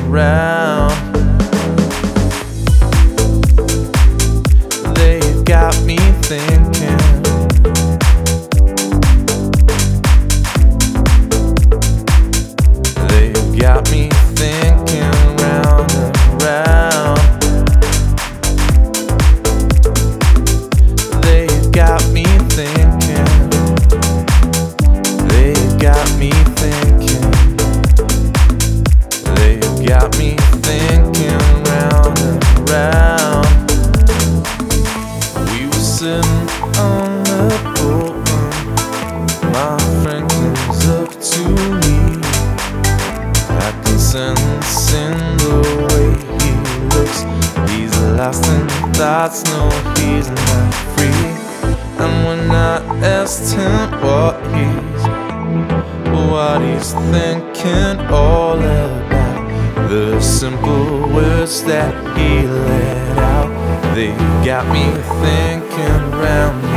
around. They've got me thinking. They've got me thinking round and round. They've got me thinking. They've got me thinking. They've got me thinking round and round. We were sitting on the boat when my friend comes up to me. I can sense in the way he looks. He's lost in thoughts, no, he's not free. And when I asked him what he's thinking all about, the simple words that he let out, they got me thinking round